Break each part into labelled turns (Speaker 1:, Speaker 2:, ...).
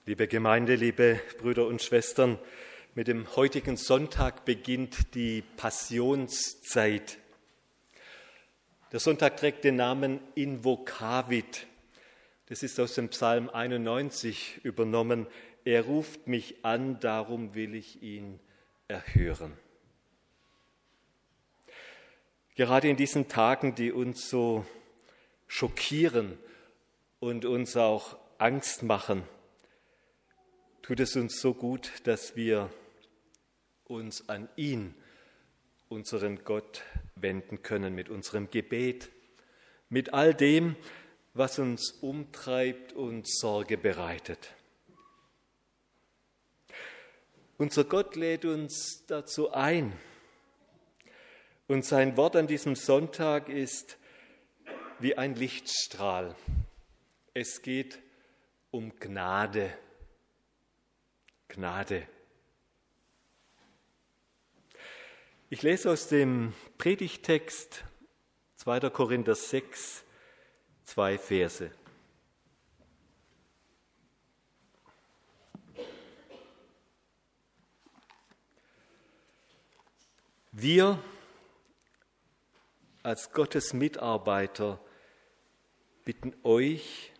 Speaker 1: Liebe Gemeinde, liebe Brüder und Schwestern, mit dem heutigen Sonntag beginnt die Passionszeit. Der Sonntag trägt den Namen Invocavit. Das ist aus dem Psalm 91 übernommen. Er ruft mich an, darum will ich ihn erhören. Gerade in diesen Tagen, die uns so schockieren und uns auch Angst machen, tut es uns so gut, dass wir uns an ihn, unseren Gott, wenden können mit unserem Gebet, mit all dem, was uns umtreibt und Sorge bereitet. Unser Gott lädt uns dazu ein. Und sein Wort an diesem Sonntag ist wie ein Lichtstrahl. Es geht um Gnade. Gnade. Ich lese aus dem Predigtext 2. Korinther 6, 2 Verse. Wir als Gottes Mitarbeiter bitten euch,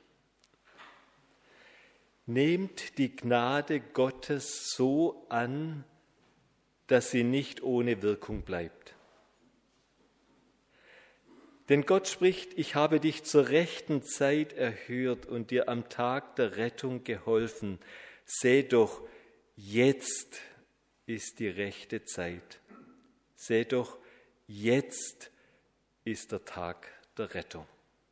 Speaker 1: nehmt die Gnade Gottes so an, dass sie nicht ohne Wirkung bleibt. Denn Gott spricht, ich habe dich zur rechten Zeit erhört und dir am Tag der Rettung geholfen. Seh doch, jetzt ist die rechte Zeit. Seh doch, jetzt ist der Tag der Rettung.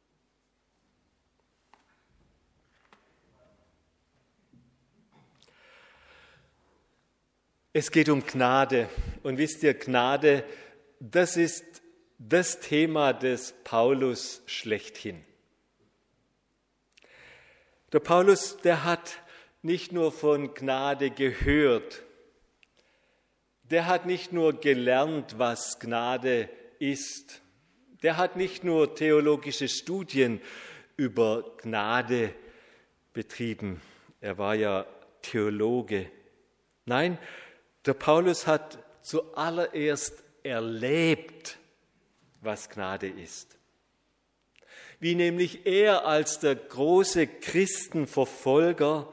Speaker 1: Es geht um Gnade. Und wisst ihr, Gnade, das ist das Thema des Paulus schlechthin. Der Paulus, der hat nicht nur von Gnade gehört, der hat nicht nur gelernt, was Gnade ist, der hat nicht nur theologische Studien über Gnade betrieben, er war ja Theologe. Nein, der Paulus hat zuallererst erlebt, was Gnade ist. Wie nämlich er als der große Christenverfolger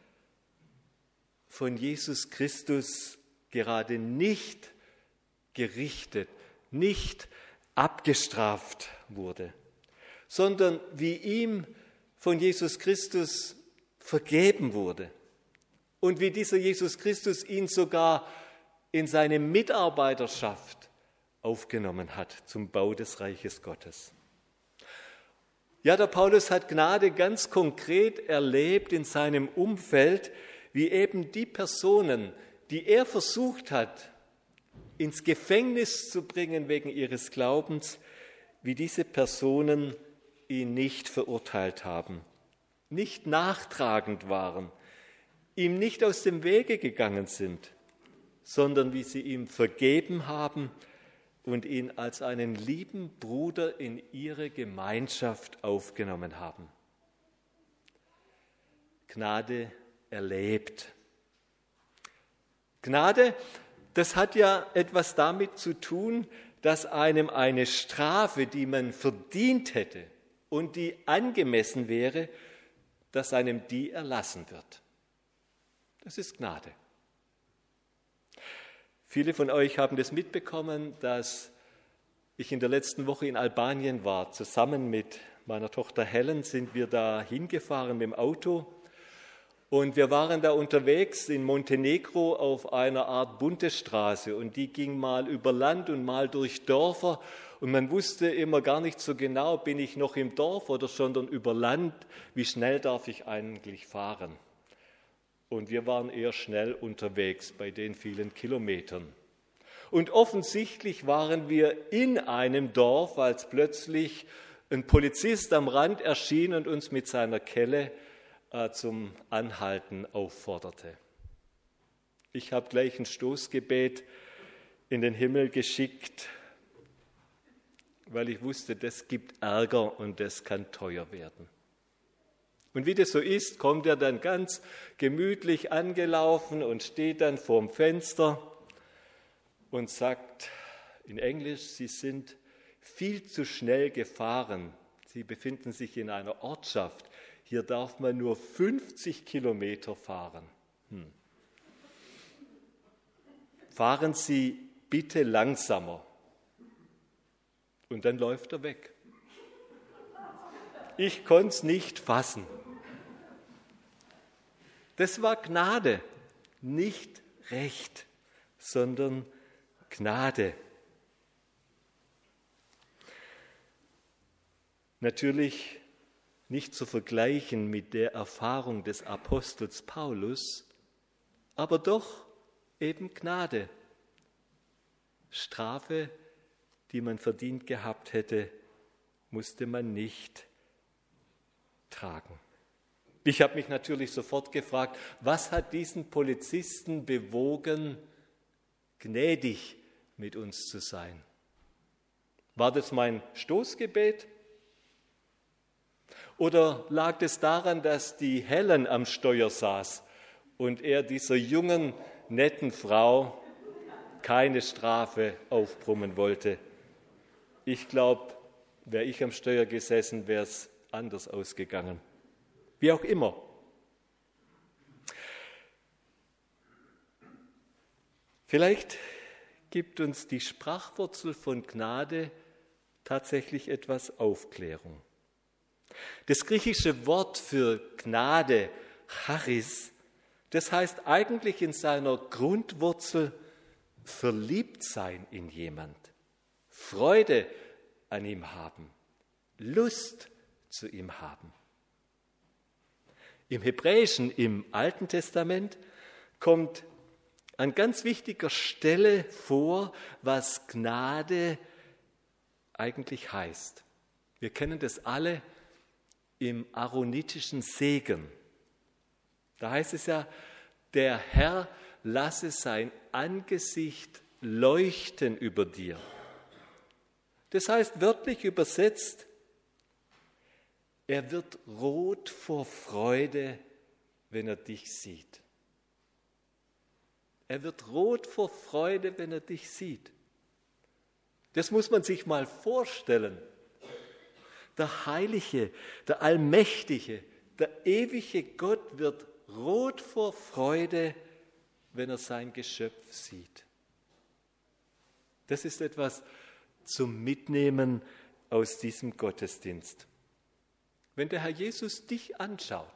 Speaker 1: von Jesus Christus gerade nicht gerichtet, nicht abgestraft wurde, sondern wie ihm von Jesus Christus vergeben wurde. Und wie dieser Jesus Christus ihn sogar in seine Mitarbeiterschaft aufgenommen hat zum Bau des Reiches Gottes. Ja, der Paulus hat Gnade ganz konkret erlebt in seinem Umfeld, wie eben die Personen, die er versucht hat, ins Gefängnis zu bringen wegen ihres Glaubens, wie diese Personen ihn nicht verurteilt haben, nicht nachtragend waren, ihm nicht aus dem Wege gegangen sind, sondern wie sie ihm vergeben haben und ihn als einen lieben Bruder in ihre Gemeinschaft aufgenommen haben. Gnade erlebt. Gnade, das hat ja etwas damit zu tun, dass einem eine Strafe, die man verdient hätte und die angemessen wäre, dass einem die erlassen wird. Das ist Gnade. Viele von euch haben das mitbekommen, dass ich in der letzten Woche in Albanien war. Zusammen mit meiner Tochter Helen sind wir da hingefahren mit dem Auto. Und wir waren da unterwegs in Montenegro auf einer Art Bundesstraße. Und die ging mal über Land und mal durch Dörfer. Und man wusste immer gar nicht so genau, bin ich noch im Dorf oder schon über Land? Wie schnell darf ich eigentlich fahren? Und wir waren eher schnell unterwegs bei den vielen Kilometern. Und offensichtlich waren wir in einem Dorf, als plötzlich ein Polizist am Rand erschien und uns mit seiner Kelle zum Anhalten aufforderte. Ich habe gleich ein Stoßgebet in den Himmel geschickt, weil ich wusste, das gibt Ärger und das kann teuer werden. Und wie das so ist, kommt er dann ganz gemütlich angelaufen und steht dann vorm Fenster und sagt in Englisch, Sie sind viel zu schnell gefahren. Sie befinden sich in einer Ortschaft. Hier darf man nur 50 Kilometer fahren. Fahren Sie bitte langsamer. Und dann läuft er weg. Ich konnte es nicht fassen. Das war Gnade, nicht Recht, sondern Gnade. Natürlich nicht zu vergleichen mit der Erfahrung des Apostels Paulus, aber doch eben Gnade. Strafe, die man verdient gehabt hätte, musste man nicht tragen. Ich habe mich natürlich sofort gefragt, was hat diesen Polizisten bewogen, gnädig mit uns zu sein? War das mein Stoßgebet? Oder lag es daran, dass die Helen am Steuer saß und er dieser jungen, netten Frau keine Strafe aufbrummen wollte? Ich glaube, wäre ich am Steuer gesessen, wäre es anders ausgegangen. Wie auch immer. Vielleicht gibt uns die Sprachwurzel von Gnade tatsächlich etwas Aufklärung. Das griechische Wort für Gnade, Charis, das heißt eigentlich in seiner Grundwurzel verliebt sein in jemand, Freude an ihm haben, Lust zu ihm haben. Im Hebräischen, im Alten Testament, kommt an ganz wichtiger Stelle vor, was Gnade eigentlich heißt. Wir kennen das alle im aaronitischen Segen. Da heißt es ja, der Herr lasse sein Angesicht leuchten über dir. Das heißt wörtlich übersetzt, er wird rot vor Freude, wenn er dich sieht. Er wird rot vor Freude, wenn er dich sieht. Das muss man sich mal vorstellen. Der Heilige, der Allmächtige, der ewige Gott wird rot vor Freude, wenn er sein Geschöpf sieht. Das ist etwas zum Mitnehmen aus diesem Gottesdienst. Wenn der Herr Jesus dich anschaut,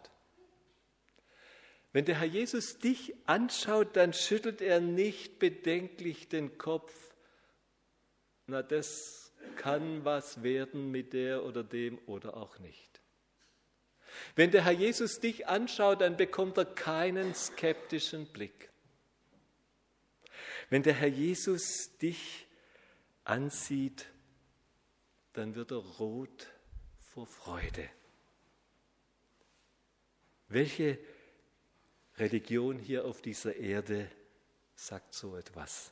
Speaker 1: dann schüttelt er nicht bedenklich den Kopf. Na, das kann was werden mit der oder dem oder auch nicht. Wenn der Herr Jesus dich anschaut, dann bekommt er keinen skeptischen Blick. Wenn der Herr Jesus dich ansieht, dann wird er rot vor Freude. Welche Religion hier auf dieser Erde sagt so etwas?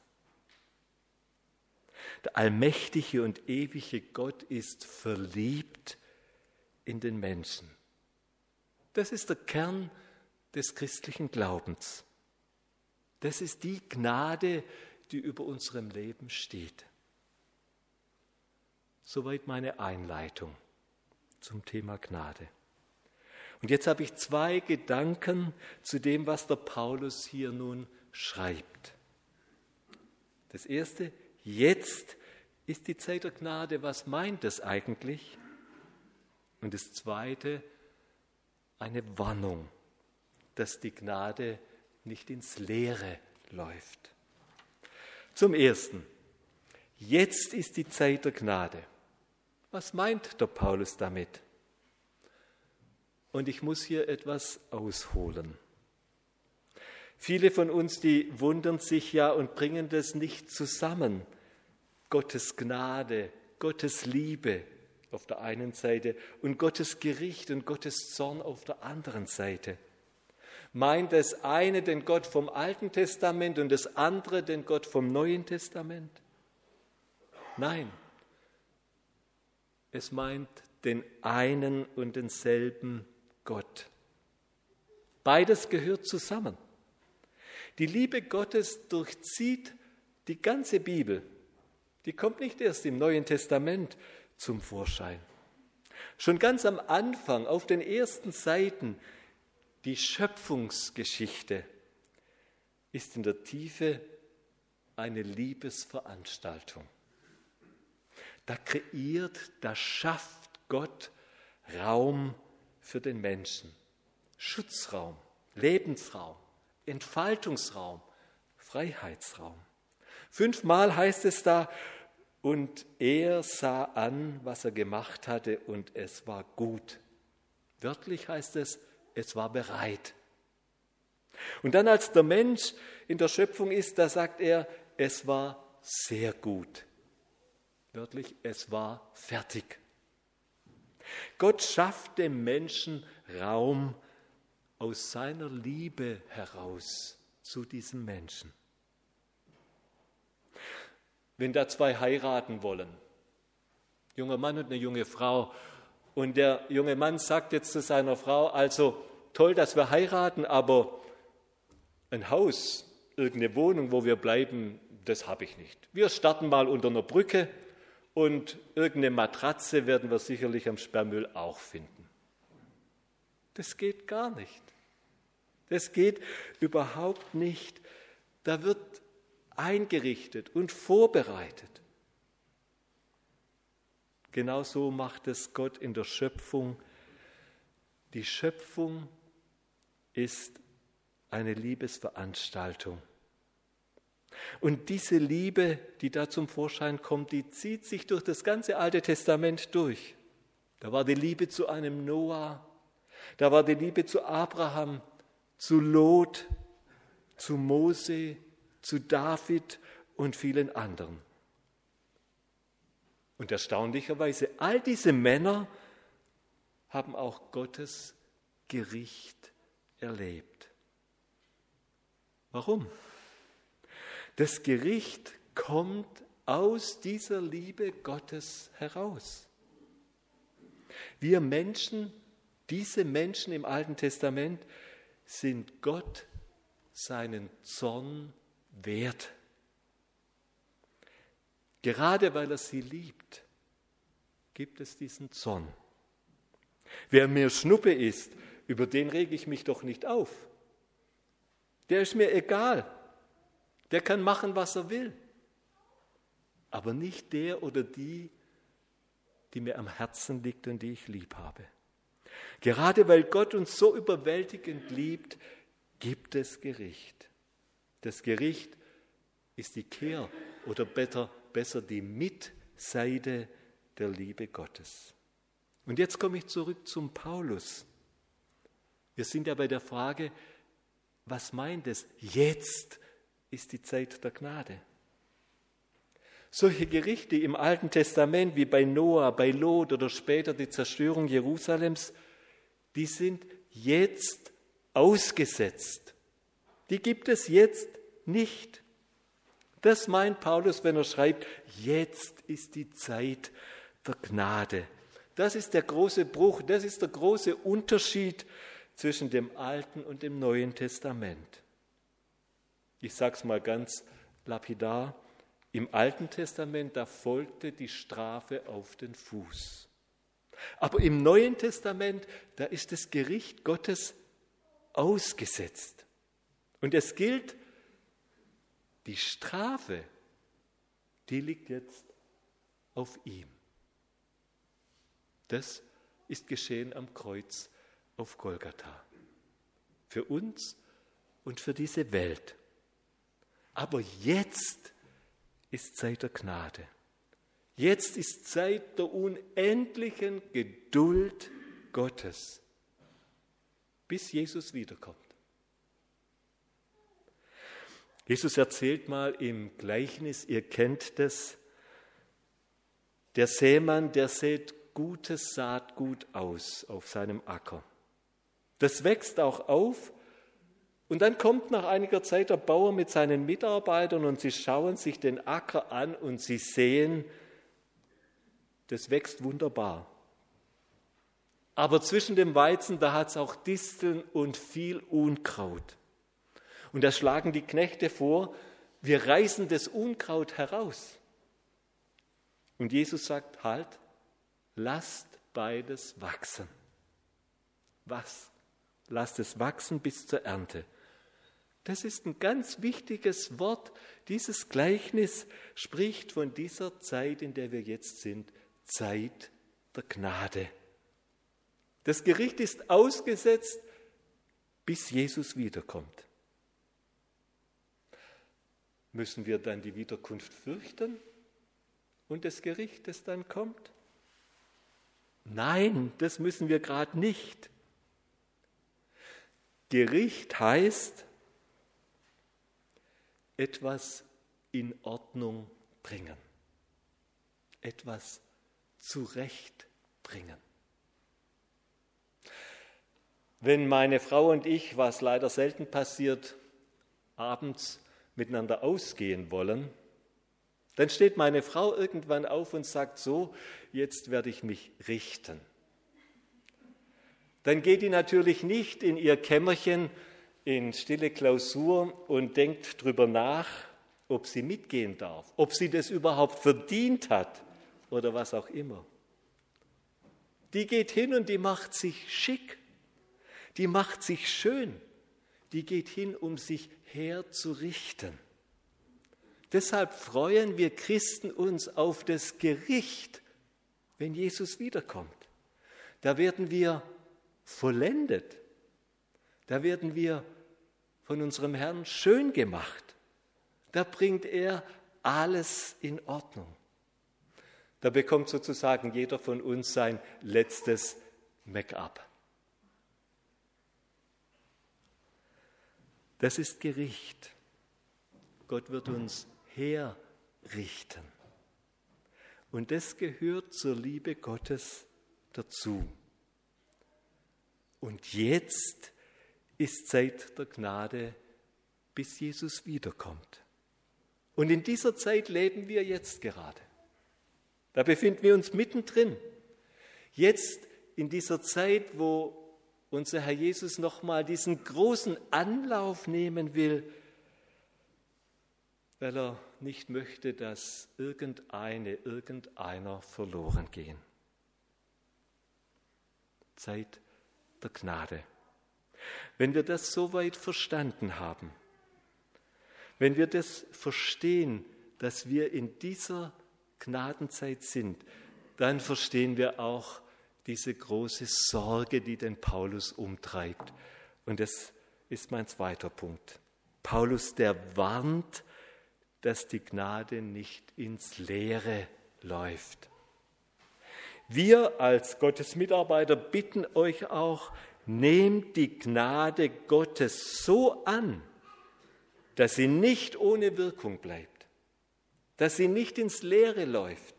Speaker 1: Der allmächtige und ewige Gott ist verliebt in den Menschen. Das ist der Kern des christlichen Glaubens. Das ist die Gnade, die über unserem Leben steht. Soweit meine Einleitung zum Thema Gnade. Und jetzt habe ich 2 Gedanken zu dem, was der Paulus hier nun schreibt. Das erste, jetzt ist die Zeit der Gnade. Was meint das eigentlich? Und das zweite, eine Warnung, dass die Gnade nicht ins Leere läuft. Zum Ersten, jetzt ist die Zeit der Gnade. Was meint der Paulus damit? Und ich muss hier etwas ausholen. Viele von uns, die wundern sich ja und bringen das nicht zusammen. Gottes Gnade, Gottes Liebe auf der einen Seite und Gottes Gericht und Gottes Zorn auf der anderen Seite. Meint das eine den Gott vom Alten Testament und das andere den Gott vom Neuen Testament? Nein, es meint den einen und denselben Gott. Beides gehört zusammen. Die Liebe Gottes durchzieht die ganze Bibel. Die kommt nicht erst im Neuen Testament zum Vorschein. Schon ganz am Anfang, auf den ersten Seiten, die Schöpfungsgeschichte ist in der Tiefe eine Liebesveranstaltung. Da schafft Gott Raum für den Menschen. Schutzraum, Lebensraum, Entfaltungsraum, Freiheitsraum. 5-mal heißt es da, und er sah an, was er gemacht hatte, und es war gut. Wörtlich heißt es, es war bereit. Und dann, als der Mensch in der Schöpfung ist, da sagt er, es war sehr gut. Wörtlich, es war fertig. Gott schafft dem Menschen Raum aus seiner Liebe heraus zu diesem Menschen. Wenn da 2 heiraten wollen, junger Mann und eine junge Frau, und der junge Mann sagt jetzt zu seiner Frau, also toll, dass wir heiraten, aber ein Haus, irgendeine Wohnung, wo wir bleiben, das habe ich nicht. Wir starten mal unter einer Brücke und irgendeine Matratze werden wir sicherlich am Sperrmüll auch finden. Das geht gar nicht. Das geht überhaupt nicht. Da wird eingerichtet und vorbereitet. Genauso macht es Gott in der Schöpfung. Die Schöpfung ist eine Liebesveranstaltung. Und diese Liebe, die da zum Vorschein kommt, die zieht sich durch das ganze Alte Testament durch. Da war die Liebe zu einem Noah, da war die Liebe zu Abraham, zu Lot, zu Mose, zu David und vielen anderen. Und erstaunlicherweise, all diese Männer haben auch Gottes Gericht erlebt. Warum? Das Gericht kommt aus dieser Liebe Gottes heraus. Wir Menschen, diese Menschen im Alten Testament, sind Gott seinen Zorn wert. Gerade weil er sie liebt, gibt es diesen Zorn. Wer mir Schnuppe ist, über den rege ich mich doch nicht auf. Der ist mir egal. Der kann machen, was er will. Aber nicht der oder die mir am Herzen liegt und die ich lieb habe. Gerade weil Gott uns so überwältigend liebt, gibt es Gericht. Das Gericht ist die Kehr- oder besser die Mitseite der Liebe Gottes. Und jetzt komme ich zurück zum Paulus. Wir sind ja bei der Frage, was meint es? Jetzt ist die Zeit der Gnade. Solche Gerichte im Alten Testament wie bei Noah, bei Lot oder später die Zerstörung Jerusalems, die sind jetzt ausgesetzt. Die gibt es jetzt nicht. Das meint Paulus, wenn er schreibt, jetzt ist die Zeit der Gnade. Das ist der große Bruch, das ist der große Unterschied zwischen dem Alten und dem Neuen Testament. Ich sage es mal ganz lapidar, im Alten Testament, da folgte die Strafe auf den Fuß. Aber im Neuen Testament, da ist das Gericht Gottes ausgesetzt. Und es gilt, die Strafe, die liegt jetzt auf ihm. Das ist geschehen am Kreuz auf Golgatha. Für uns und für diese Welt. Aber jetzt ist Zeit der Gnade. Jetzt ist Zeit der unendlichen Geduld Gottes, bis Jesus wiederkommt. Jesus erzählt mal im Gleichnis, ihr kennt das, der Sämann, der sät gutes Saatgut aus auf seinem Acker. Das wächst auch auf und dann kommt nach einiger Zeit der Bauer mit seinen Mitarbeitern und sie schauen sich den Acker an und sie sehen, das wächst wunderbar. Aber zwischen dem Weizen, da hat es auch Disteln und viel Unkraut. Und da schlagen die Knechte vor, wir reißen das Unkraut heraus. Und Jesus sagt, halt, lasst beides wachsen. Was? Lasst es wachsen bis zur Ernte. Das ist ein ganz wichtiges Wort. Dieses Gleichnis spricht von dieser Zeit, in der wir jetzt sind, Zeit der Gnade. Das Gericht ist ausgesetzt, bis Jesus wiederkommt. Müssen wir dann die Wiederkunft fürchten und das Gericht, das dann kommt? Nein, das müssen wir gerade nicht. Gericht heißt, etwas in Ordnung bringen, etwas zurechtbringen. Wenn meine Frau und ich, was leider selten passiert, abends miteinander ausgehen wollen, dann steht meine Frau irgendwann auf und sagt so, jetzt werde ich mich richten. Dann geht die natürlich nicht in ihr Kämmerchen in stille Klausur und denkt drüber nach, ob sie mitgehen darf, ob sie das überhaupt verdient hat oder was auch immer. Die geht hin und die macht sich schick, die macht sich schön, die geht hin, um sich herzurichten. Deshalb freuen wir Christen uns auf das Gericht, wenn Jesus wiederkommt. Da werden wir vollendet, da werden wir von unserem Herrn schön gemacht. Da bringt er alles in Ordnung. Da bekommt sozusagen jeder von uns sein letztes Make-up. Das ist Gericht. Gott wird uns herrichten. Und das gehört zur Liebe Gottes dazu. Und jetzt ist Zeit der Gnade, bis Jesus wiederkommt. Und in dieser Zeit leben wir jetzt gerade. Da befinden wir uns mittendrin. Jetzt in dieser Zeit, wo unser Herr Jesus nochmal diesen großen Anlauf nehmen will, weil er nicht möchte, dass irgendeiner verloren gehen. Zeit der Gnade. Wenn wir das soweit verstanden haben, wenn wir das verstehen, dass wir in dieser Gnadenzeit sind, dann verstehen wir auch diese große Sorge, die den Paulus umtreibt. Und das ist mein zweiter Punkt. Paulus, der warnt, dass die Gnade nicht ins Leere läuft. Wir als Gottes Mitarbeiter bitten euch auch, nehmt die Gnade Gottes so an, dass sie nicht ohne Wirkung bleibt, dass sie nicht ins Leere läuft.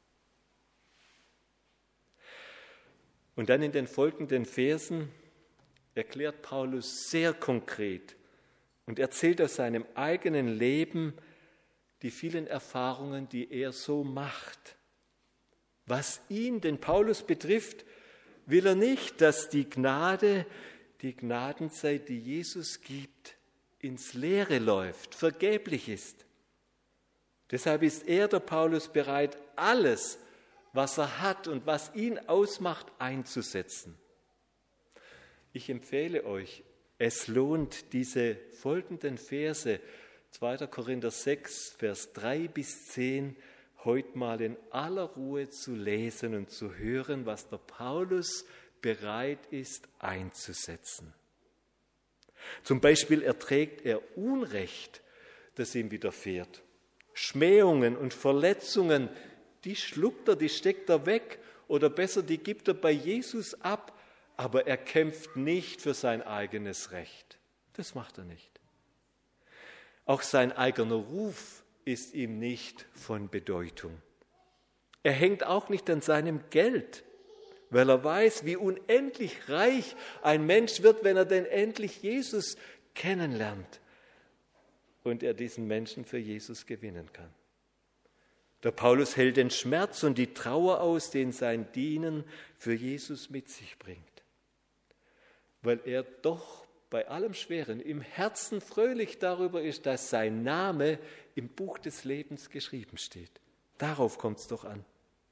Speaker 1: Und dann in den folgenden Versen erklärt Paulus sehr konkret und erzählt aus seinem eigenen Leben die vielen Erfahrungen, die er so macht. Was ihn, den Paulus, betrifft, will er nicht, dass die Gnade, die Gnadenzeit, die Jesus gibt, ins Leere läuft, vergeblich ist. Deshalb ist er, der Paulus, bereit, alles, was er hat und was ihn ausmacht, einzusetzen. Ich empfehle euch, es lohnt, diese folgenden Verse, 2. Korinther 6, Vers 3 bis 10, heute mal in aller Ruhe zu lesen und zu hören, was der Paulus bereit ist einzusetzen. Zum Beispiel erträgt er Unrecht, das ihm widerfährt. Schmähungen und Verletzungen, die schluckt er, die steckt er weg oder besser, die gibt er bei Jesus ab, aber er kämpft nicht für sein eigenes Recht. Das macht er nicht. Auch sein eigener Ruf ist ihm nicht von Bedeutung. Er hängt auch nicht an seinem Geld, weil er weiß, wie unendlich reich ein Mensch wird, wenn er denn endlich Jesus kennenlernt und er diesen Menschen für Jesus gewinnen kann. Der Paulus hält den Schmerz und die Trauer aus, den sein Dienen für Jesus mit sich bringt, weil er doch bei allem Schweren im Herzen fröhlich darüber ist, dass sein Name im Buch des Lebens geschrieben steht. Darauf kommt es doch an.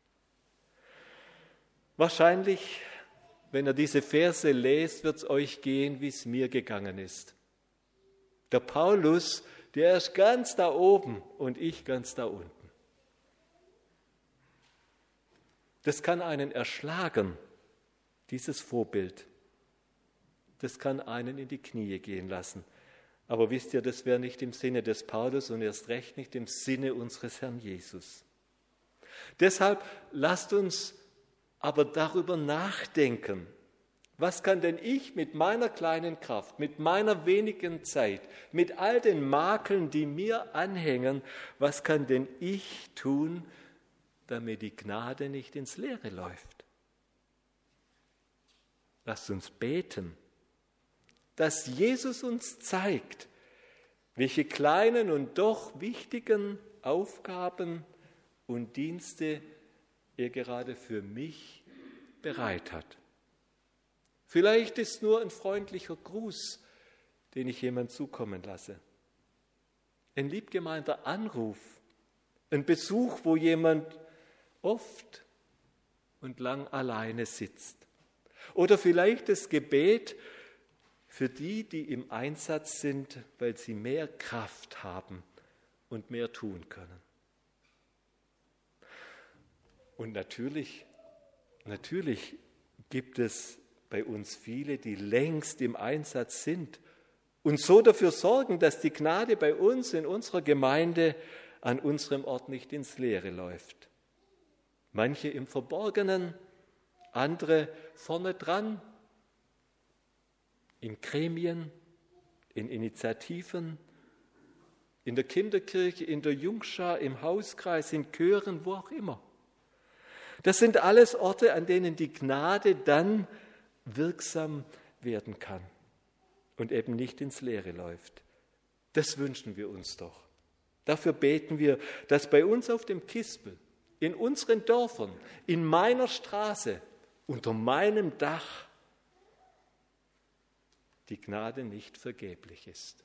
Speaker 1: Wahrscheinlich, wenn ihr diese Verse lest, wird es euch gehen, wie es mir gegangen ist. Der Paulus, der ist ganz da oben und ich ganz da unten. Das kann einen erschlagen, dieses Vorbild. Das kann einen in die Knie gehen lassen. Aber wisst ihr, das wäre nicht im Sinne des Paulus und erst recht nicht im Sinne unseres Herrn Jesus. Deshalb lasst uns aber darüber nachdenken. Was kann denn ich mit meiner kleinen Kraft, mit meiner wenigen Zeit, mit all den Makeln, die mir anhängen, was kann denn ich tun, damit die Gnade nicht ins Leere läuft? Lasst uns beten, dass Jesus uns zeigt, welche kleinen und doch wichtigen Aufgaben und Dienste er gerade für mich bereit hat. Vielleicht ist nur ein freundlicher Gruß, den ich jemand zukommen lasse. Ein liebgemeinter Anruf, ein Besuch, wo jemand oft und lang alleine sitzt. Oder vielleicht das Gebet für die, die im Einsatz sind, weil sie mehr Kraft haben und mehr tun können. Und natürlich gibt es bei uns viele, die längst im Einsatz sind und so dafür sorgen, dass die Gnade bei uns in unserer Gemeinde an unserem Ort nicht ins Leere läuft. Manche im Verborgenen, andere vorne dran, in Gremien, in Initiativen, in der Kinderkirche, in der Jungschar, im Hauskreis, in Chören, wo auch immer. Das sind alles Orte, an denen die Gnade dann wirksam werden kann und eben nicht ins Leere läuft. Das wünschen wir uns doch. Dafür beten wir, dass bei uns auf dem Kispel, in unseren Dörfern, in meiner Straße, unter meinem Dach die Gnade nicht vergeblich ist.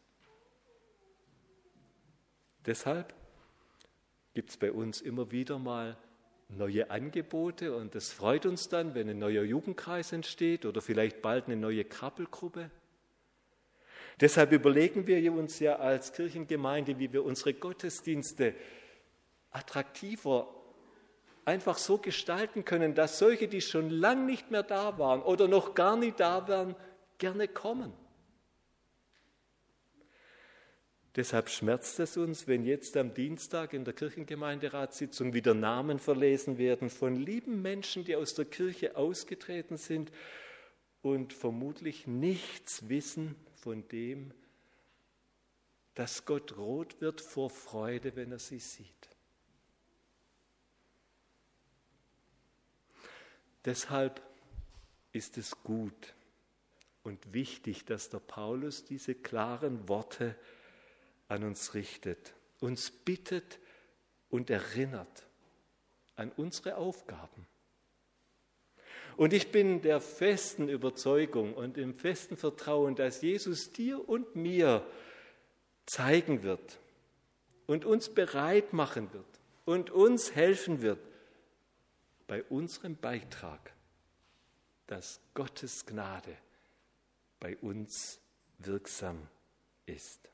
Speaker 1: Deshalb gibt es bei uns immer wieder mal neue Angebote und es freut uns dann, wenn ein neuer Jugendkreis entsteht oder vielleicht bald eine neue Krabbelgruppe. Deshalb überlegen wir uns ja als Kirchengemeinde, wie wir unsere Gottesdienste attraktiver einfach so gestalten können, dass solche, die schon lang nicht mehr da waren oder noch gar nicht da waren, gerne kommen. Deshalb schmerzt es uns, wenn jetzt am Dienstag in der Kirchengemeinderatssitzung wieder Namen verlesen werden von lieben Menschen, die aus der Kirche ausgetreten sind und vermutlich nichts wissen von dem, dass Gott rot wird vor Freude, wenn er sie sieht. Deshalb ist es gut und wichtig, dass der Paulus diese klaren Worte an uns richtet, uns bittet und erinnert an unsere Aufgaben. Und ich bin der festen Überzeugung und im festen Vertrauen, dass Jesus dir und mir zeigen wird und uns bereit machen wird und uns helfen wird bei unserem Beitrag, dass Gottes Gnade bei uns wirksam ist.